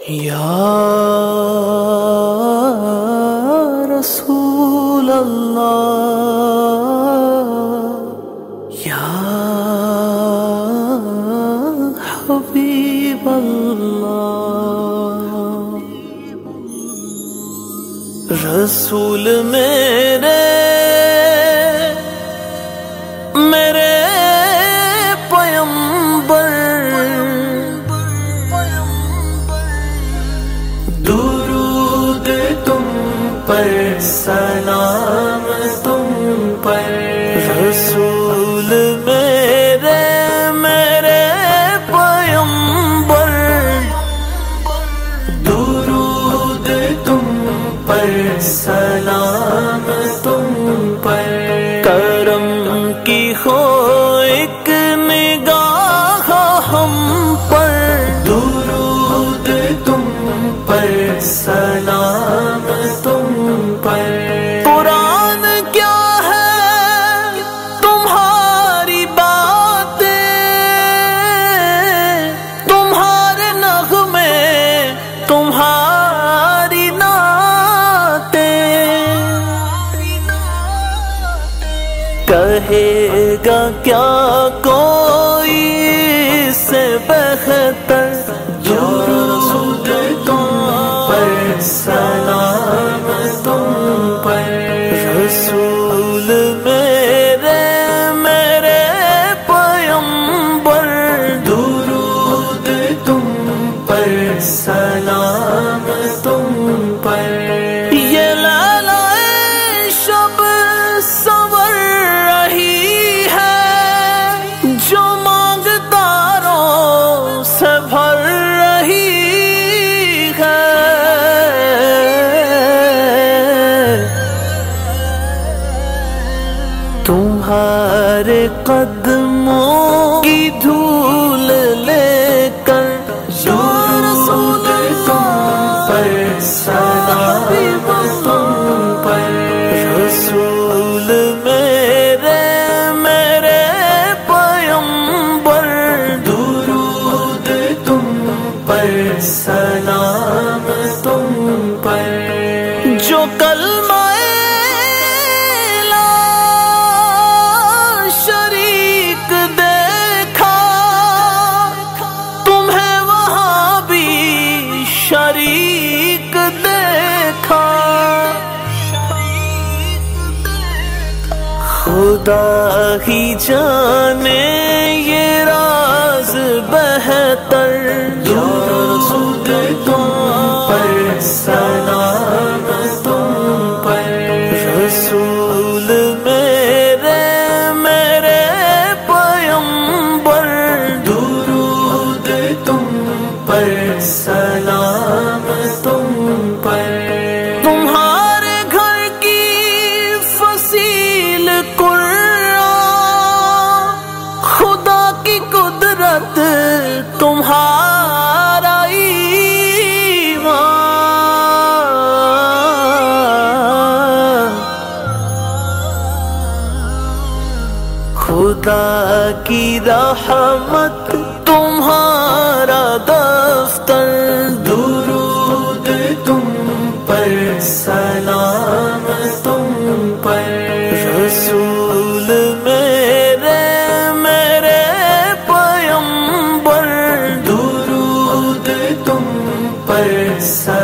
یا رسول اللہ، یا حبیب اللہ، رسول میرے پیمبر، درود تم پر، سلام تم پر، رسول میرے پیمبر، درود تم پر، سلام تم پر، کرم کی ہو ایک نگاہ ہم پر، درود تم پر، سلام تم پر، قرآن کیا ہے تمہاری باتیں، تمہارے نغمے تمہاری نعتیں، کہے گا کیا کوئی اس سے بہتر، جو رسول تم پر، سلام تم پر، رسول میرے پیمبر، درود تم پر، سلام تم پر، یہ لالائے شب سنور رہی ہے، جو مانگداروں سے بھر رہی ہے، تمہارے قدموں کی دھول لے کر، جو رسول تم پر، سلام تم پر، رسول میرے پیمبر، درود تم پر، سلام تم پر، جو کلمہ لا شریک دیکھا، تمہیں وہاں بھی شریک دیکھا، خدا ہی جانے یہ راز بہتر، جو رسول تم پر، سلام تم پر، رسول میرے پیمبر، درود تم پر، سلام تم پر، تمہارے گھر کی فصیل قرآن، خدا کی قدرت تمہارا ایمان، خدا کی رحمت تمہارا دفتر، درود تم پر، سلام تم پر، رسول میرے پیمبر، درود تم پر،